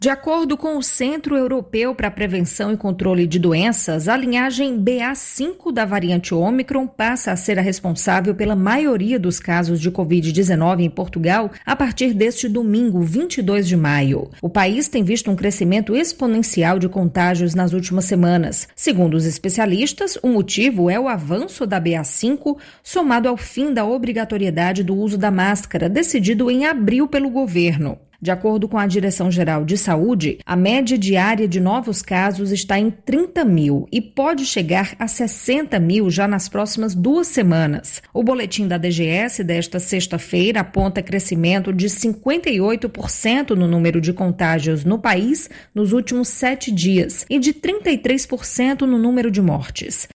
De acordo com o Centro Europeu para a Prevenção e Controle de Doenças, a linhagem BA.5 da variante Ômicron passa a ser a responsável pela maioria dos casos de Covid-19 em Portugal a partir deste domingo, 22 de maio. O país tem visto um crescimento exponencial de contágios nas últimas semanas. Segundo os especialistas, o motivo é o avanço da BA.5, somado ao fim da obrigatoriedade do uso da máscara, decidido em abril pelo governo. De acordo com a Direção-Geral de Saúde, a média diária de novos casos está em 30 mil e pode chegar a 60 mil já nas próximas 2 semanas. O boletim da DGS desta sexta-feira aponta crescimento de 58% no número de contágios no país nos últimos 7 dias e de 33% no número de mortes.